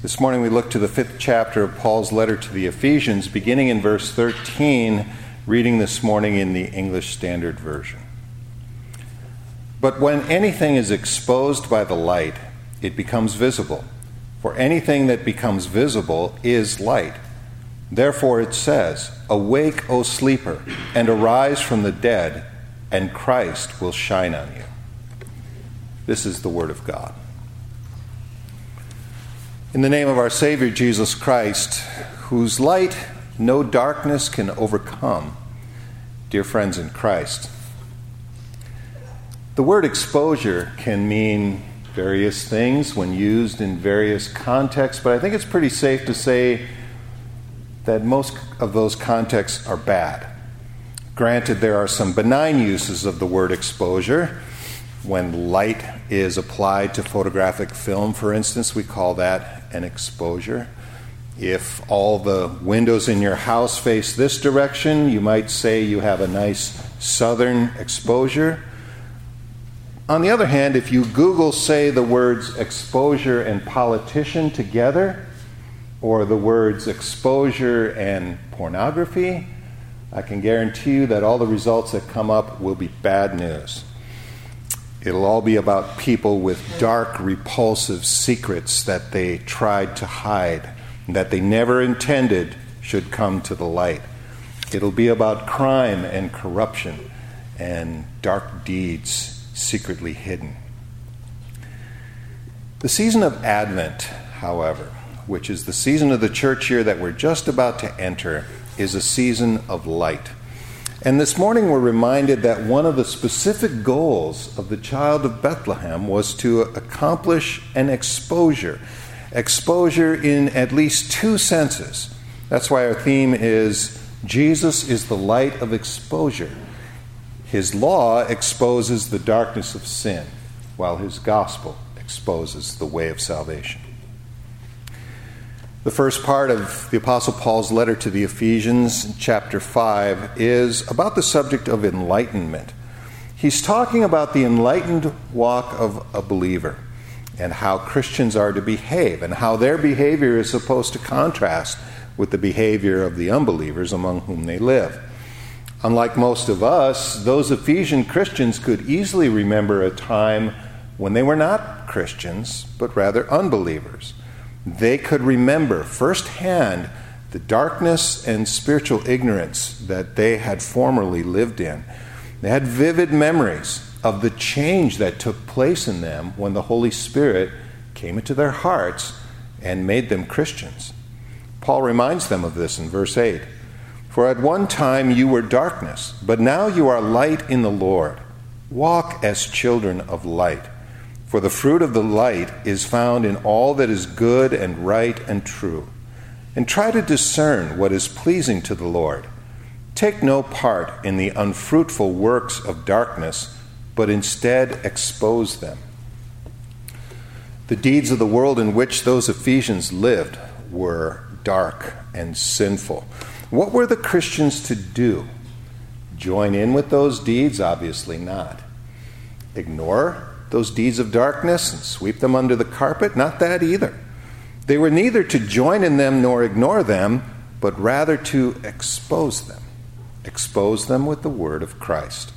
This morning we look to the 5th chapter of Paul's letter to the Ephesians, beginning in verse 13, reading this morning in the English Standard Version. But when anything is exposed by the light, it becomes visible. For anything that becomes visible is light. Therefore it says, "Awake, O sleeper, and arise from the dead, and Christ will shine on you." This is the word of God. In the name of our Savior Jesus Christ, whose light no darkness can overcome, dear friends in Christ, the word exposure can mean various things when used in various contexts, but I think it's pretty safe to say that most of those contexts are bad. Granted, there are some benign uses of the word exposure. When light is applied to photographic film, for instance, we call that an exposure. If all the windows in your house face this direction, you might say you have a nice southern exposure. On the other hand, if you Google, say, the words exposure and politician together, or the words exposure and pornography, I can guarantee you that all the results that come up will be bad news. It'll all be about people with dark, repulsive secrets that they tried to hide, that they never intended should come to the light. It'll be about crime and corruption and dark deeds secretly hidden. The season of Advent, however, which is the season of the church year that we're just about to enter, is a season of light. And this morning we're reminded that one of the specific goals of the child of Bethlehem was to accomplish an exposure. Exposure in at least two senses. That's why our theme is Jesus is the light of exposure. His law exposes the darkness of sin, while his gospel exposes the way of salvation. The first part of the Apostle Paul's letter to the Ephesians, chapter 5, is about the subject of enlightenment. He's talking about the enlightened walk of a believer and how Christians are to behave and how their behavior is supposed to contrast with the behavior of the unbelievers among whom they live. Unlike most of us, those Ephesian Christians could easily remember a time when they were not Christians, but rather unbelievers. They could remember firsthand the darkness and spiritual ignorance that they had formerly lived in. They had vivid memories of the change that took place in them when the Holy Spirit came into their hearts and made them Christians. Paul reminds them of this in verse 8. "For at one time you were darkness, but now you are light in the Lord. Walk as children of light. For the fruit of the light is found in all that is good and right and true. And try to discern what is pleasing to the Lord. Take no part in the unfruitful works of darkness, but instead expose them." The deeds of the world in which those Ephesians lived were dark and sinful. What were the Christians to do? Join in with those deeds? Obviously not. Ignore those deeds of darkness and sweep them under the carpet? Not that either. They were neither to join in them nor ignore them, but rather to expose them. Expose them with the word of Christ.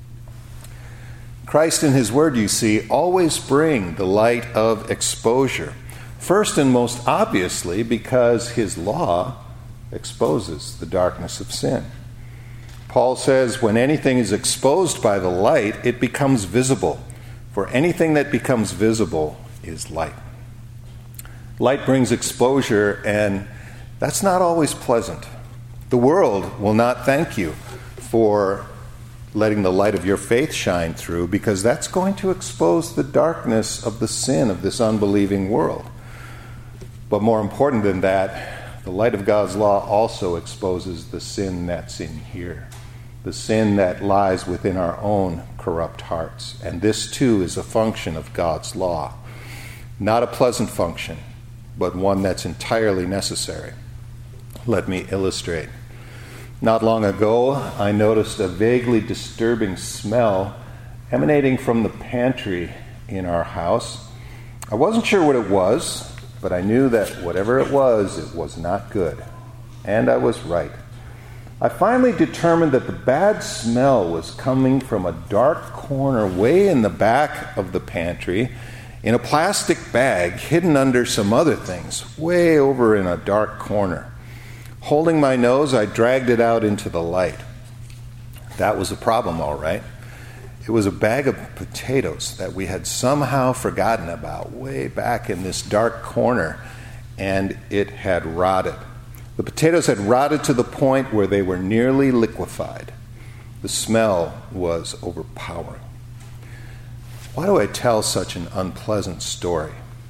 Christ and his word, you see, always bring the light of exposure. First and most obviously because his law exposes the darkness of sin. Paul says, when anything is exposed by the light, it becomes visible. For anything that becomes visible is light. Light brings exposure, and that's not always pleasant. The world will not thank you for letting the light of your faith shine through, because that's going to expose the darkness of the sin of this unbelieving world. But more important than that, the light of God's law also exposes the sin that's in here, the sin that lies within our own corrupt hearts. And this too is a function of God's law. Not a pleasant function, but one that's entirely necessary. Let me illustrate. Not long ago, I noticed a vaguely disturbing smell emanating from the pantry in our house. I wasn't sure what it was. but I knew that whatever it was not good. And I was right. I finally determined that the bad smell was coming from a dark corner way in the back of the pantry, in a plastic bag hidden under some other things, way over in a dark corner. Holding my nose, I dragged it out into the light. That was a problem, all right. It was a bag of potatoes that we had somehow forgotten about way back in this dark corner, and it had rotted. The potatoes had rotted to the point where they were nearly liquefied. The smell was overpowering. Why do I tell such an unpleasant story?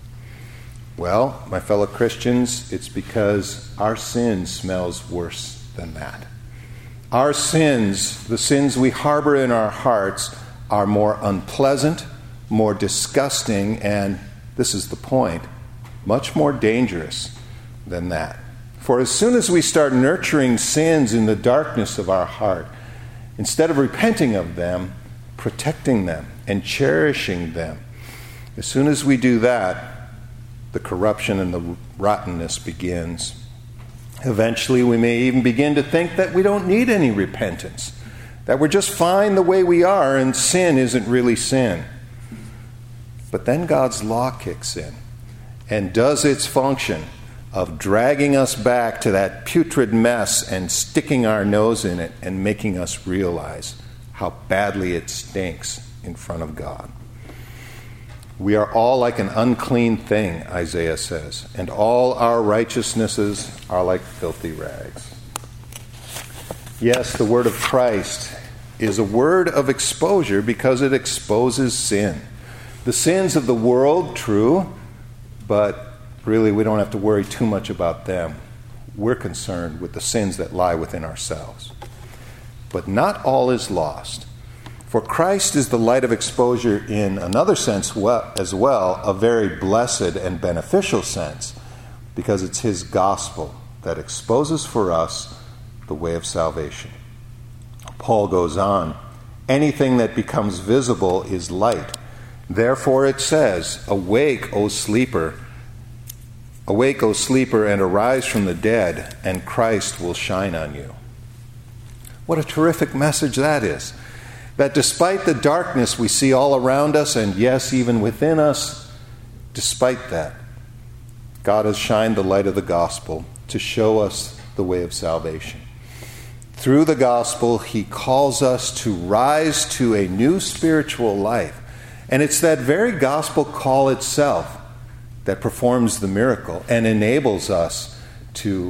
Well, my fellow Christians, it's because our sin smells worse than that. Our sins, the sins we harbor in our hearts, are more unpleasant, more disgusting, and, this is the point, much more dangerous than that. For as soon as we start nurturing sins in the darkness of our heart, instead of repenting of them, protecting them and cherishing them, as soon as we do that, the corruption and the rottenness begins. Eventually, we may even begin to think that we don't need any repentance, that we're just fine the way we are and sin isn't really sin. But then God's law kicks in and does its function of dragging us back to that putrid mess and sticking our nose in it and making us realize how badly it stinks in front of God. We are all like an unclean thing, Isaiah says, and all our righteousnesses are like filthy rags. Yes, the word of Christ is a word of exposure because it exposes sin. The sins of the world, true, but really we don't have to worry too much about them. We're concerned with the sins that lie within ourselves. But not all is lost. For Christ is the light of exposure in another sense as well, a very blessed and beneficial sense, because it's his gospel that exposes for us the way of salvation. Paul goes on, anything that becomes visible is light. Therefore it says, awake, O sleeper, and arise from the dead, and Christ will shine on you. What a terrific message that is. That despite the darkness we see all around us, and yes, even within us, despite that, God has shined the light of the gospel to show us the way of salvation. Through the gospel, he calls us to rise to a new spiritual life. And it's that very gospel call itself that performs the miracle and enables us to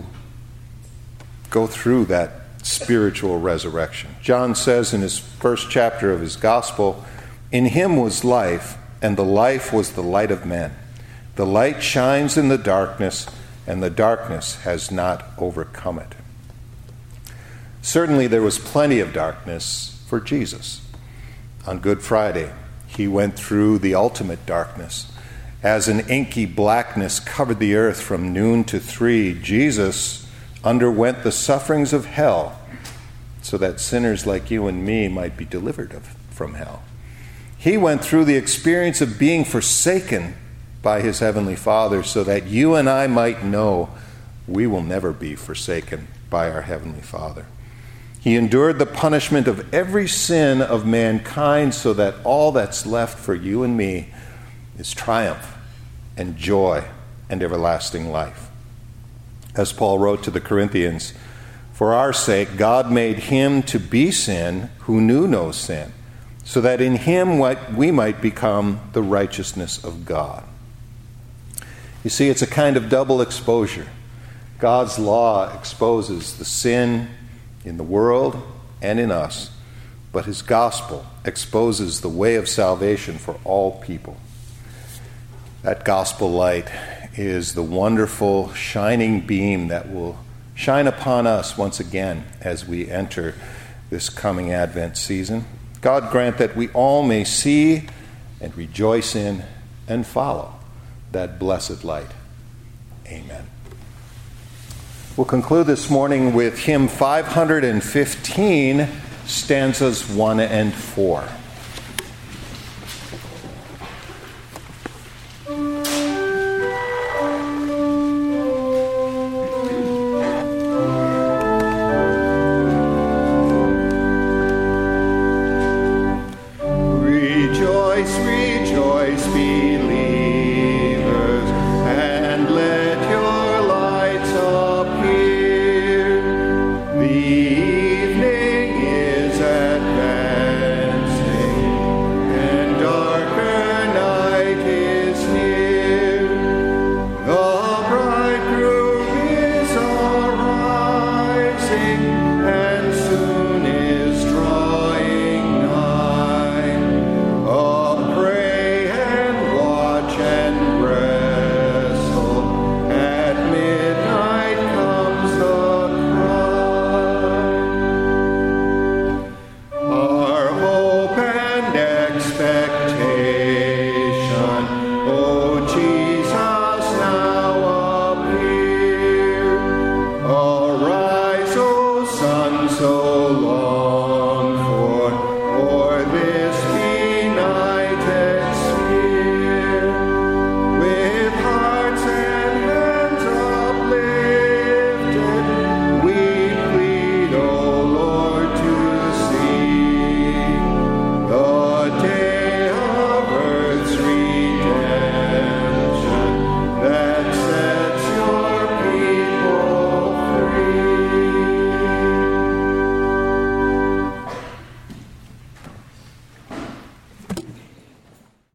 go through that spiritual resurrection. John says in his first chapter of his gospel, in him was life, and the life was the light of men. The light shines in the darkness, and the darkness has not overcome it. Certainly there was plenty of darkness for Jesus. On Good Friday, he went through the ultimate darkness. As an inky blackness covered the earth from noon to 3, Jesus underwent the sufferings of hell so that sinners like you and me might be delivered from hell. He went through the experience of being forsaken by his heavenly Father so that you and I might know we will never be forsaken by our heavenly Father. He endured the punishment of every sin of mankind so that all that's left for you and me is triumph and joy and everlasting life. As Paul wrote to the Corinthians, for our sake God made him to be sin who knew no sin, so that in him we might become the righteousness of God. You see, it's a kind of double exposure. God's law exposes the sin in the world and in us, but his gospel exposes the way of salvation for all people. That gospel light is the wonderful shining beam that will shine upon us once again as we enter this coming Advent season. God grant that we all may see and rejoice in and follow that blessed light. Amen. We'll conclude this morning with hymn 515, stanzas 1 and 4.